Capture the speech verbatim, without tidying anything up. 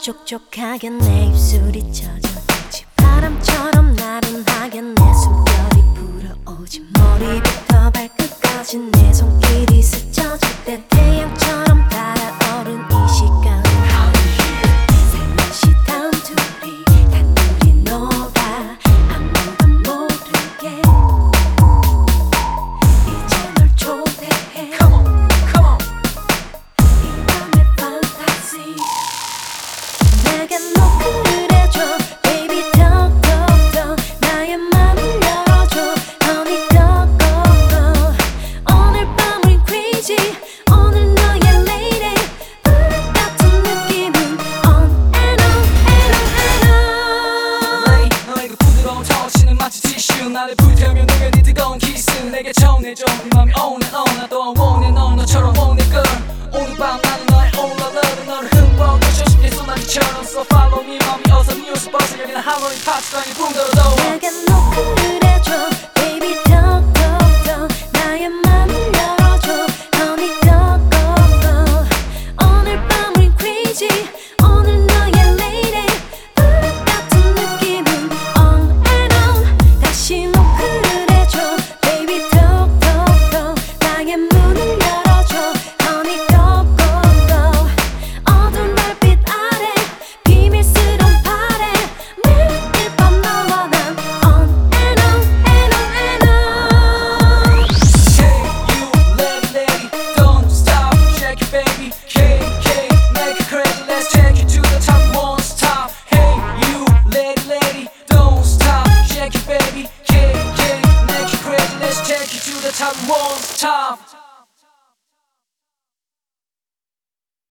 촉촉하게 내 입술이 젖어들지 바람처럼 나른하게 내 숨결이 불어오지 머리부터 발끝까지 내 손길이 스쳐질 때 태양처럼 달아오른 이 시간 살며시 닿은 둘이 단둘이 녹아 아무도 모르게 이제 널 초대해 Come on, come on. 이 맘의 판타지 내게 노크를 해줘 baby 더더더 나의 맘을 열어줘 honey 더더더 오늘 밤 우린 crazy 오늘 너의 lady 불 같은 느낌은 on and on and on and on Lay, 너의 그 부드러운 터치는 마치 티슈 나를 불태우며 녹여 네 뜨거운 키스 내게 전해줘 네 맘이 on and on 나 또한 원해 넌 너처럼 원해 girl 오늘 밤 나는 너의 all I love 너를 흠뻑 마셔 쉽게 소나기처럼 So follow me 맘이 어서 네 옷을 벗어 여기는 하모니 파티가 네 붕더러도 내게 노크를 해줘 baby 더더더 나의 맘을 열어줘 honey 더더더 오늘 밤 우린 crazy 오늘 너의 lady 불 같은 느낌은 on and on 다시 노크를 해줘 baby 더더더 나의 문을 열어줘 honey 더더더 어두운 달빛 아래 비밀스러운 파래 매일 밤 너와 난 on and on and on and on Hey you lady lady don't stop shake it baby K K make it crazy let's take it to the top won't stop Hey you lady lady don't stop shake it baby K K make it crazy let's take it to the top won't stop